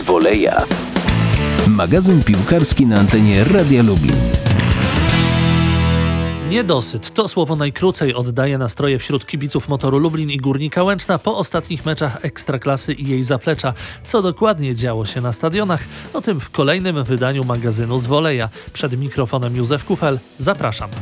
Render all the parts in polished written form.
Woleja. Magazyn piłkarski na antenie Radia Lublin. Niedosyt to słowo najkrócej oddaje nastroje wśród kibiców Motoru Lublin i Górnika Łęczna po ostatnich meczach Ekstraklasy i jej zaplecza. Co dokładnie działo się na stadionach? O tym w kolejnym wydaniu magazynu z Woleja. Przed mikrofonem Józef Kufel. Zapraszam.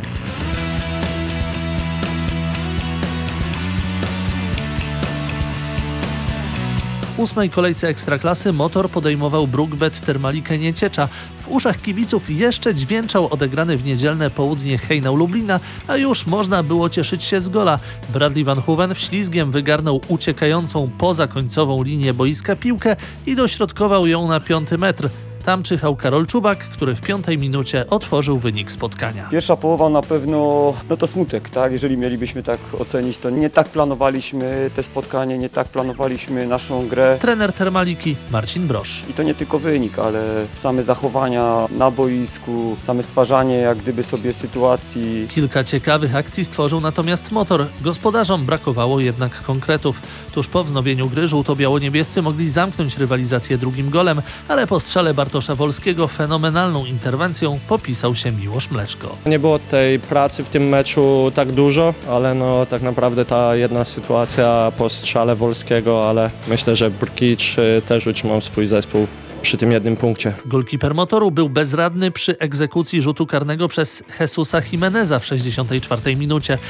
W 8. kolejce Ekstraklasy Motor podejmował Brukbet Termalikę Nieciecza. W uszach kibiców jeszcze dźwięczał odegrany w niedzielne południe hejnał Lublina, a już można było cieszyć się z gola. Bradley Van Hoeven wślizgiem wygarnął uciekającą poza końcową linię boiska piłkę i dośrodkował ją na 5 metr. Tam czyhał Karol Czubak, który w 5. minucie otworzył wynik spotkania. Pierwsza połowa na pewno, to smutek, tak? Jeżeli mielibyśmy tak ocenić, to nie tak planowaliśmy te spotkanie, nie tak planowaliśmy naszą grę. Trener Termaliki Marcin Brosz. I to nie tylko wynik, ale same zachowania na boisku, same stwarzanie jak gdyby sobie sytuacji. Kilka ciekawych akcji stworzył natomiast Motor. Gospodarzom brakowało jednak konkretów. Tuż po wznowieniu gry żółto-biało-niebiescy mogli zamknąć rywalizację drugim golem, ale po strzale Bartosza Wolskiego fenomenalną interwencją popisał się Miłosz Mleczko. Nie było tej pracy w tym meczu tak dużo, ale tak naprawdę ta jedna sytuacja po strzale Wolskiego, ale myślę, że Brkic też utrzymał swój zespół przy tym jednym punkcie. Golkiper Motoru był bezradny przy egzekucji rzutu karnego przez Jesusa Jimeneza w 64 minucie.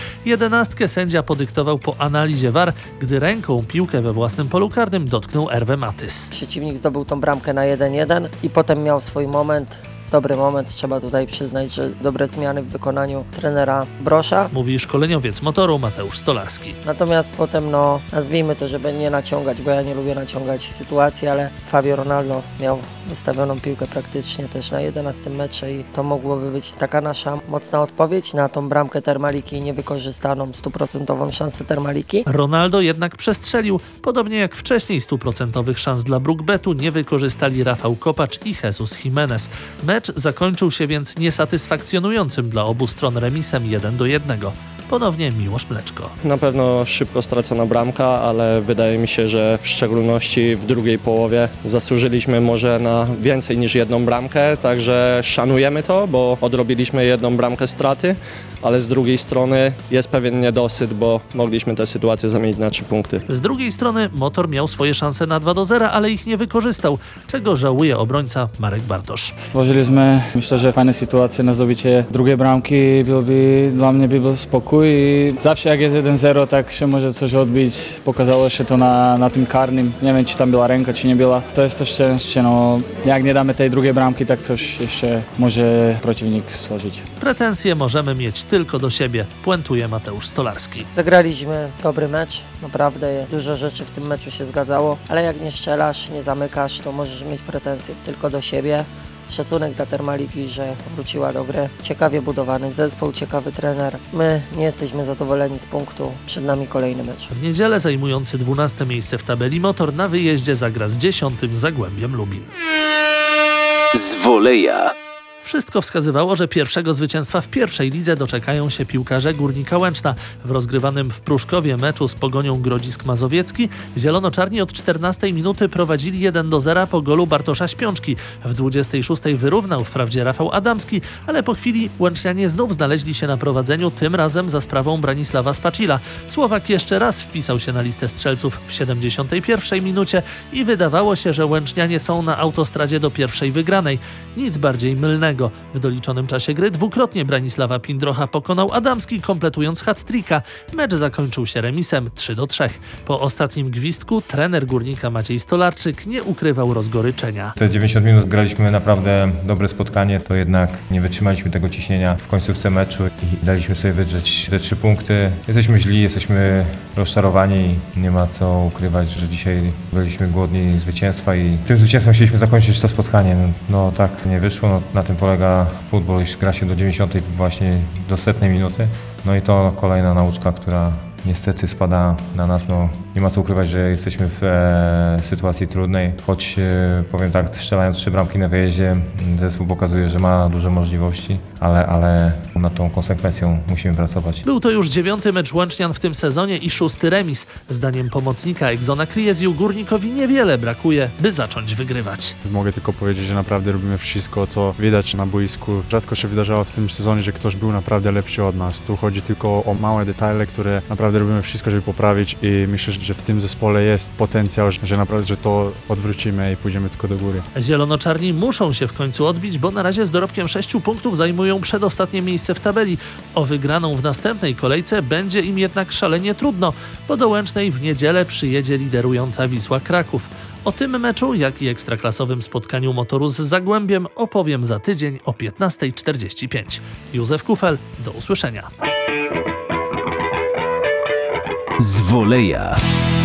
11 sędzia podyktował po analizie VAR, gdy ręką piłkę we własnym polu karnym dotknął Erwe Matys. Przeciwnik zdobył tą bramkę na 1-1 i potem miał swój moment. Dobry moment, trzeba tutaj przyznać, że dobre zmiany w wykonaniu trenera Brosza. Mówi szkoleniowiec Motoru Mateusz Stolarski. Natomiast potem, nazwijmy to, żeby nie naciągać, bo ja nie lubię naciągać sytuacji, ale Fabio Ronaldo miał wystawioną piłkę praktycznie też na 11 metrze i to mogłoby być taka nasza mocna odpowiedź na tą bramkę Termaliki, niewykorzystaną 100% szansę Termaliki. Ronaldo jednak przestrzelił, podobnie jak wcześniej 100% szans dla Brukbetu nie wykorzystali Rafał Kopacz i Jesus Jimenez. Mecz zakończył się więc niesatysfakcjonującym dla obu stron remisem 1-1. Ponownie Miłosz Mleczko. Na pewno szybko stracona bramka, ale wydaje mi się, że w szczególności w drugiej połowie zasłużyliśmy może na więcej niż jedną bramkę, także szanujemy to, bo odrobiliśmy jedną bramkę straty, ale z drugiej strony jest pewien niedosyt, bo mogliśmy tę sytuację zamienić na 3 punkty. Z drugiej strony Motor miał swoje szanse na 2-0, ale ich nie wykorzystał, czego żałuje obrońca Marek Bartosz. Stworzyliśmy, myślę, że fajne sytuacje na zdobycie drugiej bramki, dla mnie by był spokój i zawsze jak jest 1-0, tak się może coś odbić. Pokazało się to na tym karnym, nie wiem czy tam była ręka, czy nie była. To jest też ciężkie, jak nie damy tej drugiej bramki, tak coś jeszcze może przeciwnik stworzyć. Pretensje możemy mieć tylko do siebie, puentuje Mateusz Stolarski. Zagraliśmy dobry mecz, naprawdę dużo rzeczy w tym meczu się zgadzało, ale jak nie strzelasz, nie zamykasz, to możesz mieć pretensje tylko do siebie. Szacunek dla Termaliki, że wróciła do gry. Ciekawie budowany zespół, ciekawy trener. My nie jesteśmy zadowoleni z punktu. Przed nami kolejny mecz. W niedzielę zajmujący 12. miejsce w tabeli Motor na wyjeździe zagra z 10. Zagłębiem Lubin. Z Woleja. Wszystko wskazywało, że pierwszego zwycięstwa w pierwszej lidze doczekają się piłkarze Górnika Łęczna. W rozgrywanym w Pruszkowie meczu z Pogonią Grodzisk Mazowiecki zielono-czarni od 14 minuty prowadzili 1-0 po golu Bartosza Śpiączki. W 26 wyrównał wprawdzie Rafał Adamski, ale po chwili łęcznianie znów znaleźli się na prowadzeniu, tym razem za sprawą Branisława Spacila. Słowak jeszcze raz wpisał się na listę strzelców w 71 minucie i wydawało się, że łęcznianie są na autostradzie do pierwszej wygranej. Nic bardziej mylnego. W doliczonym czasie gry dwukrotnie Branisława Pindrocha pokonał Adamski, kompletując hat-tricka. Mecz zakończył się remisem 3-3. Po ostatnim gwizdku trener Górnika Maciej Stolarczyk nie ukrywał rozgoryczenia. Te 90 minut graliśmy naprawdę dobre spotkanie, to jednak nie wytrzymaliśmy tego ciśnienia w końcówce meczu i daliśmy sobie wydrzeć te 3 punkty. Jesteśmy źli, jesteśmy rozczarowani, nie ma co ukrywać, że dzisiaj byliśmy głodni zwycięstwa i tym zwycięstwem chcieliśmy zakończyć to spotkanie. Tak nie wyszło, na tym polega futbol, jeśli gra się do 90 właśnie do 100 minuty. I to kolejna nauczka, która niestety spada na nas. Nie ma co ukrywać, że jesteśmy w sytuacji trudnej, choć powiem tak, strzelając 3 bramki na wyjeździe, zespół pokazuje, że ma duże możliwości, ale nad tą konsekwencją musimy pracować. Był to już 9. mecz Łęcznian w tym sezonie i 6. remis. Zdaniem pomocnika Egzona Kriezju Górnikowi niewiele brakuje, by zacząć wygrywać. Mogę tylko powiedzieć, że naprawdę robimy wszystko, co widać na boisku. Rzadko się wydarzało w tym sezonie, że ktoś był naprawdę lepszy od nas. Tu chodzi tylko o małe detale, które naprawdę robimy wszystko, żeby poprawić i myślę, że w tym zespole jest potencjał, że naprawdę że to odwrócimy i pójdziemy tylko do góry. Zielonoczarni muszą się w końcu odbić, bo na razie z dorobkiem 6 punktów zajmują przedostatnie miejsce w tabeli. O wygraną w następnej kolejce będzie im jednak szalenie trudno, bo do Łęcznej w niedzielę przyjedzie liderująca Wisła Kraków. O tym meczu, jak i ekstraklasowym spotkaniu Motoru z Zagłębiem opowiem za tydzień o 15:45. Józef Kufel, do usłyszenia. Z Woleja.